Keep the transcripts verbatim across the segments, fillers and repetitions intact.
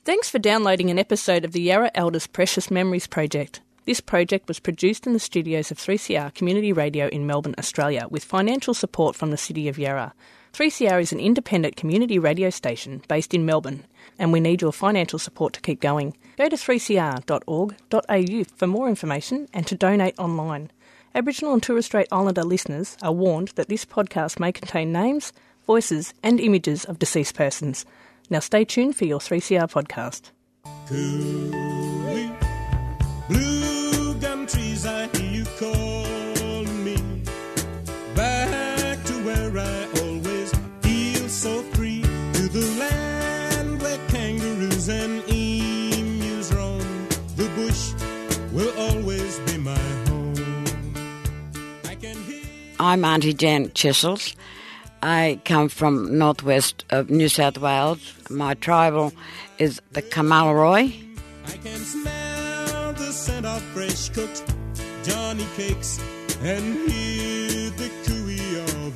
Thanks for downloading an episode of the Yarra Elders Precious Memories Project. This project was produced in the studios of three C R Community Radio in Melbourne, Australia, with financial support from the City of Yarra. three C R is an independent community radio station based in Melbourne, and we need your financial support to keep going. Go to three c r dot org dot a u for more information and to donate online. Aboriginal and Torres Strait Islander listeners are warned that this podcast may contain names, voices and images of deceased persons. Now stay tuned for your three C R podcast. Coolie, blue gum trees, I hear you calling me back to where I always feel so free, to the land where kangaroos and emus roam. The bush will always be my home. I can hear... I'm Auntie Jan Chessels. I come from northwest of New South Wales. My tribal is the Kamilaroi. I can smell the scent of fresh cooked Johnny cakes and hear the cooey of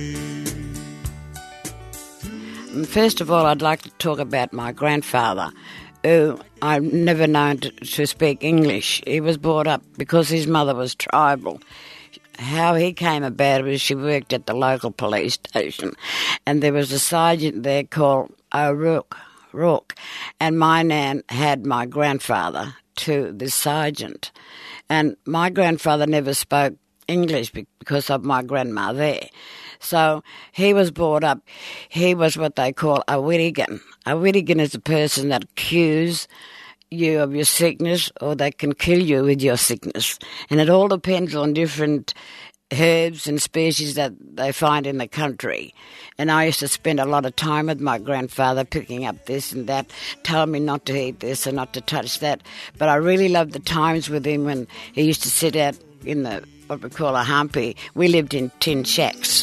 the maid. First of all, I'd like to talk about my grandfather, who I've never known to, to speak English. He was brought up because his mother was tribal. How he came about it was she worked at the local police station, and there was a sergeant there called O'Rourke, Rourke, and my nan had my grandfather to the sergeant, and my grandfather never spoke English because of my grandma there. So he was brought up, he was what they call a Whittigan. A Whittigan is a person that accuses you of your sickness, or they can kill you with your sickness. And it all depends on different herbs and species that they find in the country. And I used to spend a lot of time with my grandfather picking up this and that, told me not to eat this and not to touch that. But I really loved the times with him when he used to sit out in the what we call a humpy. We lived in tin shacks.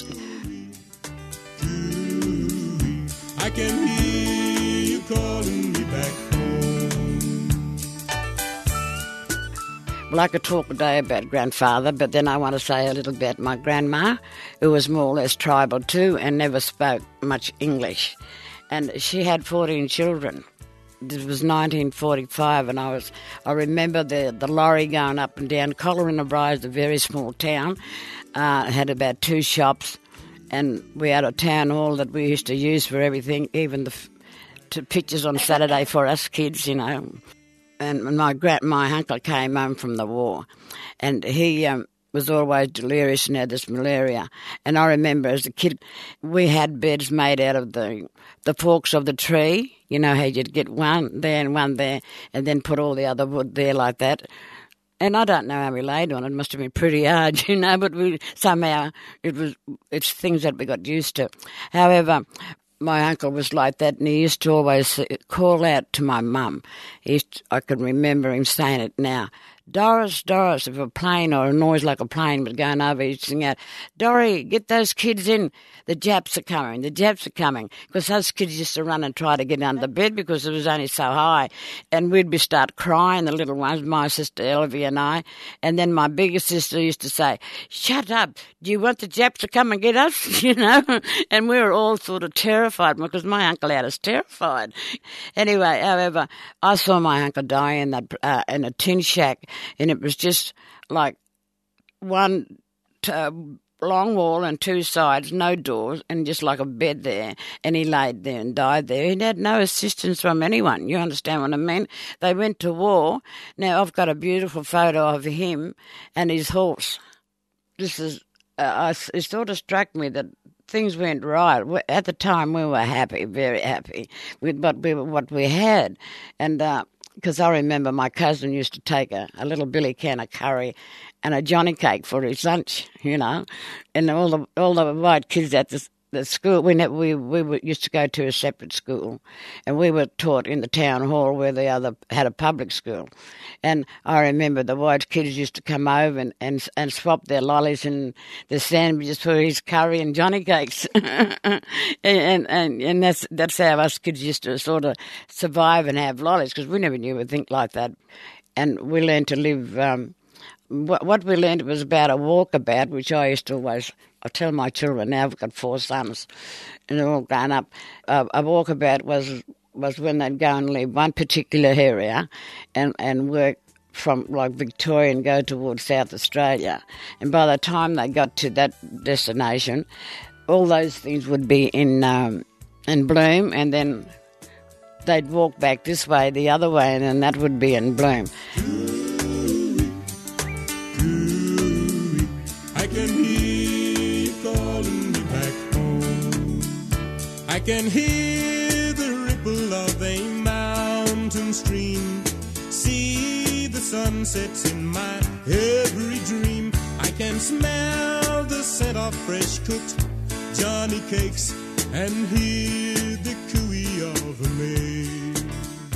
I can hear you calling me back home. Well, I could talk a day about grandfather, but then I want to say a little about my grandma, who was more or less tribal too and never spoke much English. And she had fourteen children. It was nineteen forty-five, and I was I remember the, the lorry going up and down. Collarinabri is a very small town. Uh, it had about two shops, and we had a town hall that we used to use for everything, even the to pictures on Saturday for us kids, you know. And my grand, my uncle came home from the war, and he um, was always delirious and had this malaria. And I remember as a kid, we had beds made out of the the forks of the tree. You know how you'd get one there and one there, and then put all the other wood there like that. And I don't know how we laid on it. It must have been pretty hard, you know. But we somehow it was it's things that we got used to. However, my uncle was like that, and he used to always call out to my mum. He used to, I can remember him saying it now. Doris, Doris, if a plane or a noise like a plane was going over, he'd sing out, Dorry, get those kids in. The Japs are coming, the Japs are coming. Because those kids used to run and try to get under the bed because it was only so high. And we'd be start crying, the little ones, my sister Elvie and I. And then my bigger sister used to say, shut up, do you want the Japs to come and get us? You know? And we were all sort of terrified because my uncle had us terrified. Anyway, however, I saw my uncle die in, that, uh, in a tin shack. And it was just like one uh, long wall and two sides, no doors, and just like a bed there. And he laid there and died there. He had no assistance from anyone. You understand what I mean? They went to war. Now, I've got a beautiful photo of him and his horse. This is, uh, it sort of struck me that things went right. At the time, we were happy, very happy with what we, what we had. And, uh, because I remember my cousin used to take a, a little billy can of curry and a Johnny cake for his lunch, you know, and all the all the white kids at the, the school, we, never, we we were, used to go to a separate school, and we were taught in the town hall where the other had a public school. And I remember the white kids used to come over and, and, and swap their lollies and their sandwiches for his curry and Johnny cakes. and and, and and that's that's how us kids used to sort of survive and have lollies, because we never knew we'd think like that. And we learned to live... Um, what, what we learned was about a walkabout, which I used to always... I tell my children now, I've got four sons, and they're all grown up. Uh, a walkabout was was when they'd go and leave one particular area and, and work from like Victoria and go towards South Australia. And by the time they got to that destination, all those things would be in um, in bloom, and then they'd walk back this way, the other way, and then that would be in bloom. I can hear you calling me back home. I can hear the ripple of a mountain stream. See the sunsets in my every dream. I can smell the scent of fresh cooked Johnny cakes and hear the cooey of a maid.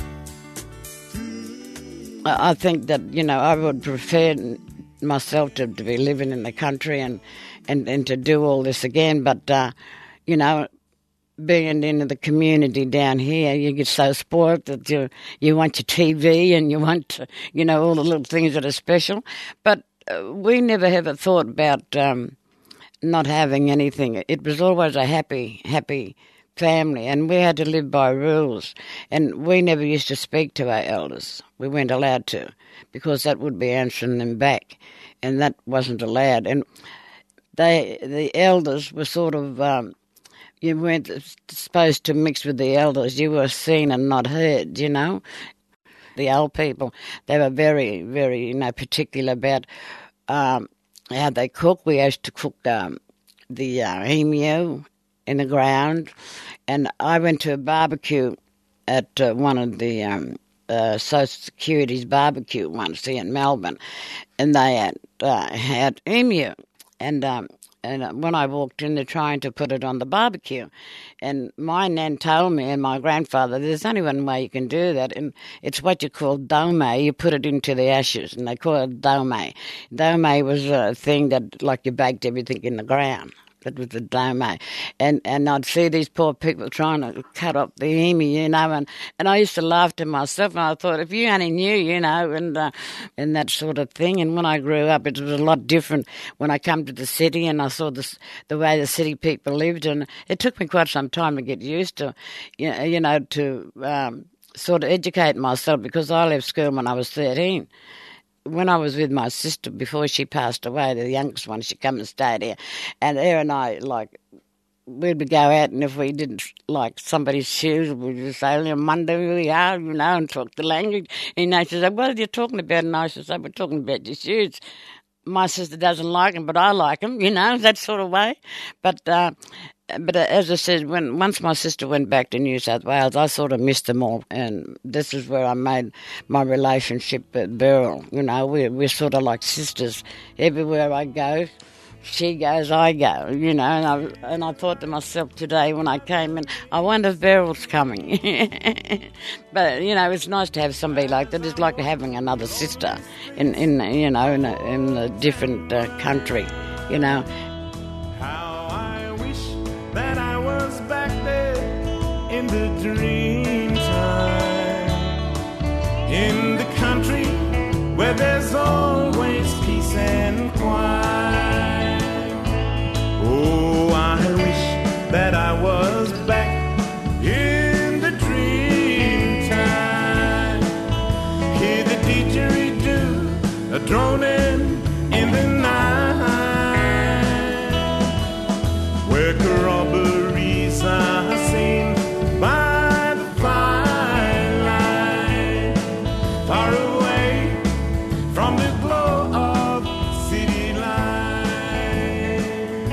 I think that, you know, I would prefer myself to, to be living in the country and, and, and to do all this again. But, uh, you know, being in the community down here, you get so spoiled that you you want your T V and you want, you know, all the little things that are special. But uh, we never ever thought about um, not having anything. It was always a happy, happy family, and we had to live by rules. And we never used to speak to our elders. We weren't allowed to, because that would be answering them back, and that wasn't allowed. And they, the elders were sort of, um, you weren't supposed to mix with the elders. You were seen and not heard, you know. The old people, they were very, very, you know, particular about um, how they cook. We used to cook um, the uh, emu in the ground. And I went to a barbecue at uh, one of the um, uh, Social Security's barbecue once here in Melbourne, and they had, uh, had emu. And um, and when I walked in, they're trying to put it on the barbecue. And my nan told me, and my grandfather, there's only one way you can do that, and it's what you call dome. You put it into the ashes, and they call it dome. Dome was a thing that, like, you baked everything in the ground. That was the dome. And and I'd see these poor people trying to cut up the emu, you know, and, and I used to laugh to myself, and I thought, if you only knew, you know, and uh, and that sort of thing. And when I grew up, it was a lot different when I come to the city and I saw this, the way the city people lived, and it took me quite some time to get used to, you know, to um, sort of educate myself, because I left school when I was thirteen. When I was with my sister before she passed away, the youngest one, she come and stayed here, and her and I, like, we'd go out, and if we didn't like somebody's shoes, we'd just say, "On Monday we are," you know, and talk the language. And you know, she said, "What are you talking about?" And I said, "We're talking about your shoes." My sister doesn't like them, but I like them, you know, that sort of way. But uh, but uh, as I said, when once my sister went back to New South Wales, I sort of missed them all, and this is where I made my relationship with Beryl. You know, we're, we're sort of like sisters. Everywhere I go, she goes, I go, you know. And I, and I thought to myself today when I came in, I wonder if Beryl's coming. But, you know, it's nice to have somebody like that. It's like having another sister in, in you know, in a, in a different uh, country, you know. How I wish that I was back there in the dream time, in the country where there's always peace and quiet. Oh, I wish that I was back in the dream time. Hear the didgeridoo a droning in the night, where corroborees are seen by the firelight, far away from the glow of city light.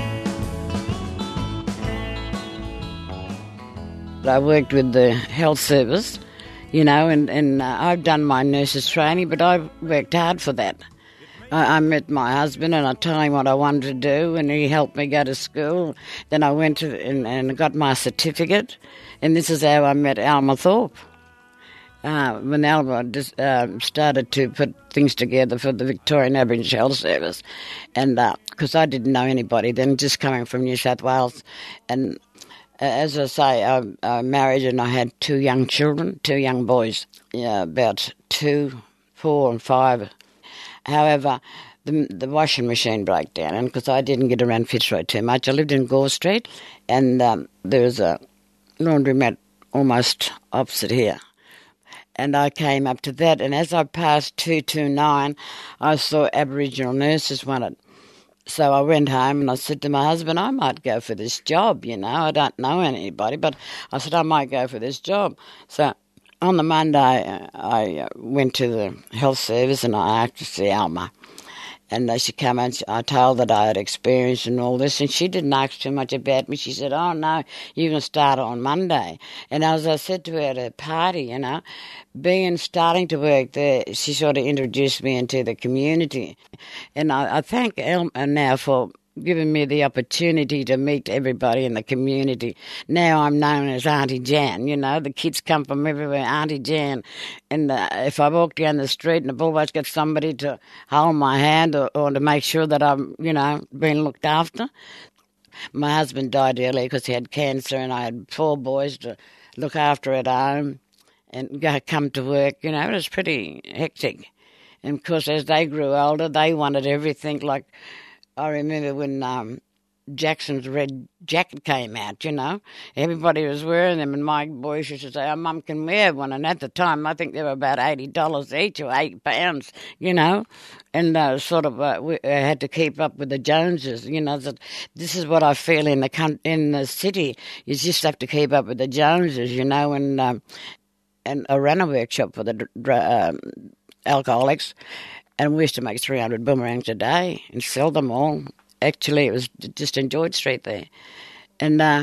I worked with the health service, you know, and, and uh, I've done my nurse's training, but I've worked hard for that. I, I met my husband and I told him what I wanted to do, and he helped me go to school. Then I went to and, and got my certificate, and this is how I met Alma Thorpe. Uh, when Alma just, uh, started to put things together for the Victorian Aboriginal Health Service, and because uh, I didn't know anybody then, just coming from New South Wales, and as I say, I, I married and I had two young children, two young boys, yeah, about two, four and five. However, the, the washing machine broke down, and because I didn't get around Fitzroy too much, I lived in Gore Street, and um, there was a laundromat almost opposite here. And I came up to that, and as I passed two two nine, I saw Aboriginal nurses wanted. So I went home and I said to my husband, I might go for this job, you know. I don't know anybody, but I said I might go for this job. So on the Monday, I went to the health service and I asked to see Alma. And she came and I told her that I had experience and all this, and she didn't ask too much about me. She said, oh, no, you're going to start on Monday. And as I said to her at a party, you know, being starting to work there, she sort of introduced me into the community. And I, I thank Alma now for giving me the opportunity to meet everybody in the community. Now I'm known as Auntie Jan, you know. The kids come from everywhere, Auntie Jan. And uh, if I walk down the street and I've always got somebody to hold my hand or, or to make sure that I'm, you know, being looked after. My husband died early because he had cancer, and I had four boys to look after at home and go come to work. You know, it was pretty hectic. And, of course, as they grew older, they wanted everything like... I remember when um, Jackson's red jacket came out, you know. Everybody was wearing them, and my boys used to say, oh, Mum, can we have one? And at the time, I think they were about eighty dollars each or eight pounds, you know. And uh, sort of uh, we uh, had to keep up with the Joneses, you know. That this is what I feel in the in the city. You just have to keep up with the Joneses, you know. And, um, and I ran a workshop for the um, alcoholics. And we used to make three hundred boomerangs a day and sell them all. Actually, it was just in George Street there. And uh,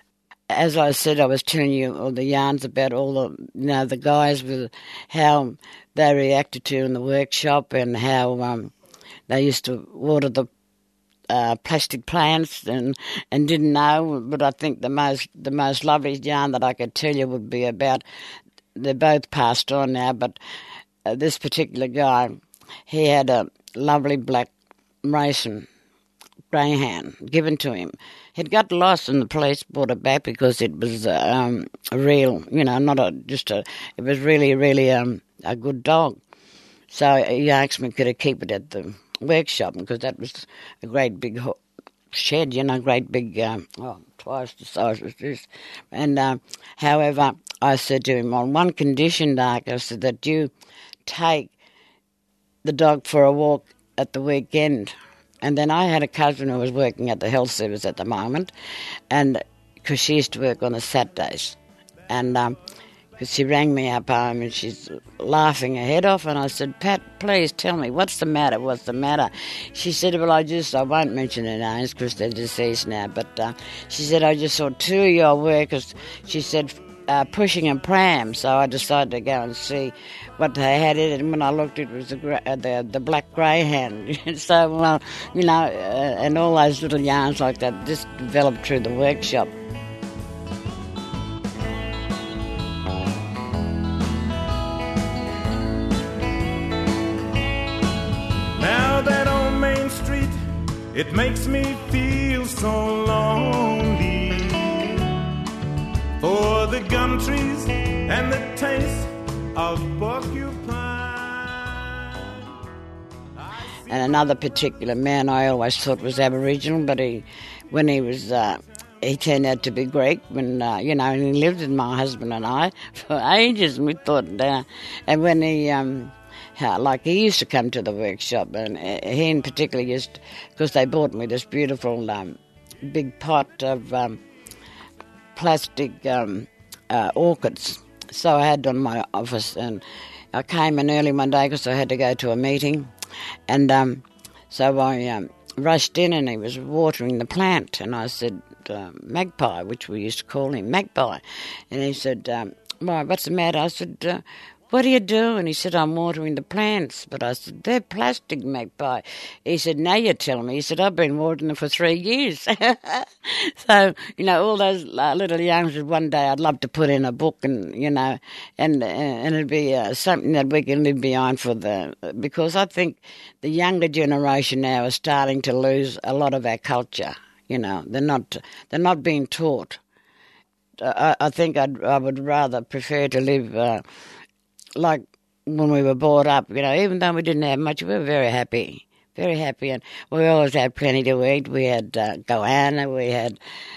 as I said, I was telling you all the yarns about all the, you know, the guys with how they reacted to in the workshop and how um, they used to water the uh, plastic plants and, and didn't know. But I think the most the most lovely yarn that I could tell you would be about, they're both passed on now, but uh, this particular guy, he had a lovely black Mason greyhound given to him. He'd got lost and the police brought it back because it was um, a real, you know, not a just a, it was really, really um, a good dog. So he asked me could I keep it at the workshop because that was a great big shed, you know, great big, um, oh, twice the size as this. And uh, however, I said to him, on one condition, Dark, I said that you take the dog for a walk at the weekend. And then I had a cousin who was working at the health service at the moment, and because she used to work on the Saturdays. And um, cause she rang me up home and she's laughing her head off, and I said, Pat, please tell me, what's the matter, what's the matter? She said, well, I just, I won't mention her names because they're deceased now, but uh, she said, I just saw two of your workers, she said, Uh, pushing a pram, so I decided to go and see what they had in it. And when I looked, it was the uh, the, the black greyhound. So, well, you know, uh, and all those little yarns like that just developed through the workshop. Now that on Main Street, it makes me feel so lonely. For the gum trees and the taste of porcupine. And another particular man I always thought was Aboriginal, but he, when he was, uh, he turned out to be Greek. When uh, you know, and he lived with my husband and I for ages, and we thought, uh, and when he, um, how, like he used to come to the workshop, and he in particular used, because they bought me this beautiful um, big pot of. Um, plastic um, uh, orchids. So I had on my office, and I came in early one day because I had to go to a meeting, and um, so I um, rushed in and he was watering the plant, and I said, uh, Magpie, which we used to call him, Magpie, and he said, um, well, what's the matter? I said, uh, what do you do? And he said, I'm watering the plants. But I said, they're plastic, Magpie. He said, now you're telling me. He said, I've been watering them for three years. So, you know, all those uh, little youngsters, one day I'd love to put in a book and, you know, and uh, and it'd be uh, something that we can live behind for the, because I think the younger generation now is starting to lose a lot of our culture, you know. They're not, they're not being taught. I, I think I'd, I would rather prefer to live... Uh, like when we were brought up, you know, even though we didn't have much, we were very happy, very happy. And we always had plenty to eat. We had uh, goanna, we had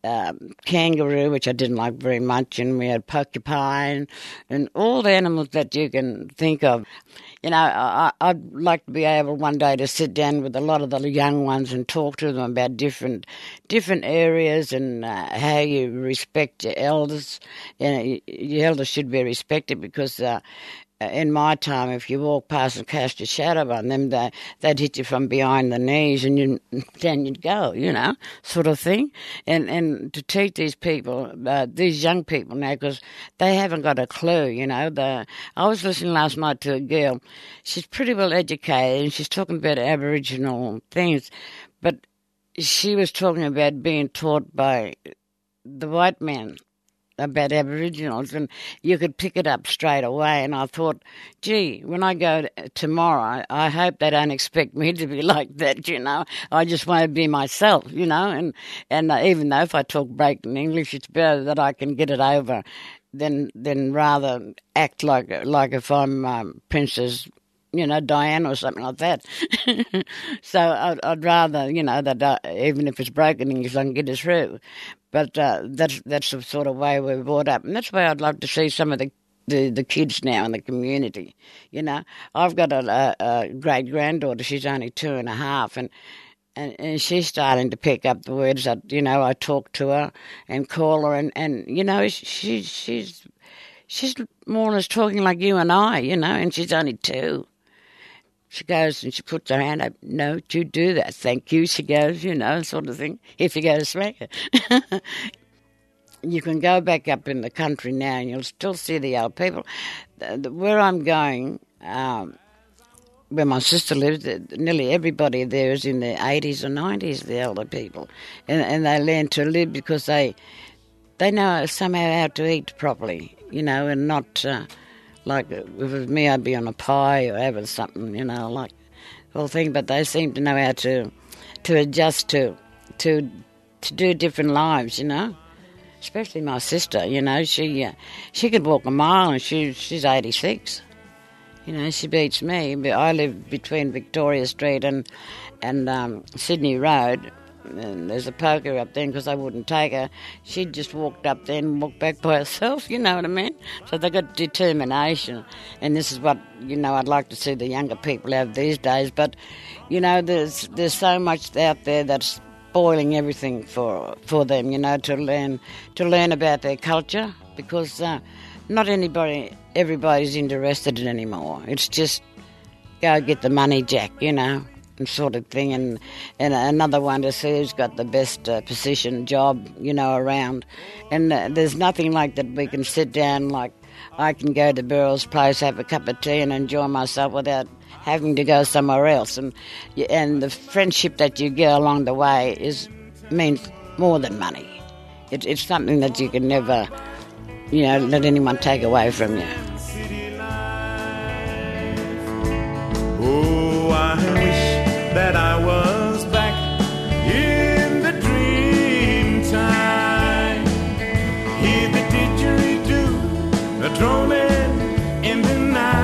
um, kangaroo, which I didn't like very much, and we had porcupine and all the animals that you can think of. You know, I, I'd like to be able one day to sit down with a lot of the young ones and talk to them about different different areas and uh, how you respect your elders. You know, your elders should be respected because uh, in my time, if you walk past and cast a shadow on them, they, they'd hit you from behind the knees and you, down you'd go, you know, sort of thing. And and to teach these people, uh, these young people now, because they haven't got a clue, you know. The, I was listening last night to a girl. She's pretty well educated and she's talking about Aboriginal things, but she was talking about being taught by the white man about Aboriginals, and you could pick it up straight away. And I thought, gee, when I go tomorrow, I hope they don't expect me to be like that, you know. I just want to be myself, you know, and, and uh, even though if I talk broken English, it's better that I can get it over than than rather act like like if I'm um, Princess, you know, Diana or something like that. So I'd, I'd rather, you know, that uh, even if it's broken English, I can get it through. But uh, that's that's the sort of way we're brought up. And that's why I'd love to see some of the, the, the kids now in the community. You know, I've got a, a, a great-granddaughter. She's only two and a half, and, and, and she's starting to pick up the words that, you know, I talk to her and call her. And, and you know, she, she's, she's more or less talking like you and I, you know, and she's only two. She goes and she puts her hand up. No, you do that. Thank you. She goes, you know, sort of thing. If you go to smack her. You can go back up in the country now and you'll still see the old people. The, the, where I'm going, um, where my sister lives, nearly everybody there is in their eighties or nineties, the elder people. And, and they learn to live because they they know somehow how to eat properly, you know, and not... Uh, Like, if it was me, I'd be on a pie or having something, you know, like the whole thing. But they seem to know how to to adjust to to to do different lives, you know. Especially my sister, you know, she uh, she could walk a mile and she she's eighty-six. You know, she beats me. But I live between Victoria Street and and um, Sydney Road. And there's a poker up there because I wouldn't take her. She just walked up there and walked back by herself, you know what I mean? So they got determination. And this is what, you know, I'd like to see the younger people have these days. But, you know, there's there's so much out there that's spoiling everything for for them, you know, to learn to learn about their culture because uh, not anybody, everybody's interested in it anymore. It's just go get the money, Jack, you know. And sort of thing, and, and another one to see who's got the best uh, position, job, you know, around. And uh, there's nothing like that we can sit down, like I can go to Beryl's place, have a cup of tea and enjoy myself without having to go somewhere else. And and the friendship that you get along the way is means more than money. It, it's something that you can never, you know, let anyone take away from you. Oh, I wish that I was back in the dream time. Hear the didgeridoo, the droning in the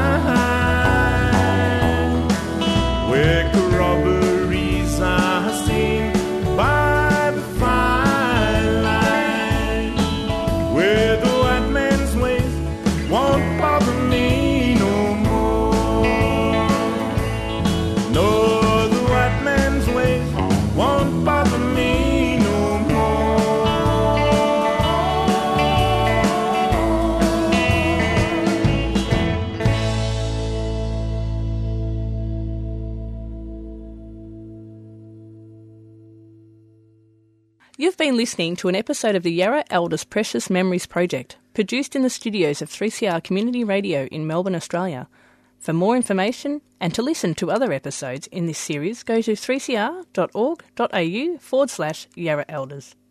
night, where corroborees are seen by the firelight, where the white man's ways won't bother me no more. No. Won't bother me no more. You've been listening to an episode of the Yarra Elders Precious Memories Project, produced in the studios of three C R Community Radio in Melbourne, Australia. For more information and to listen to other episodes in this series, go to three c r dot org dot a u forward slash Yarra Elders.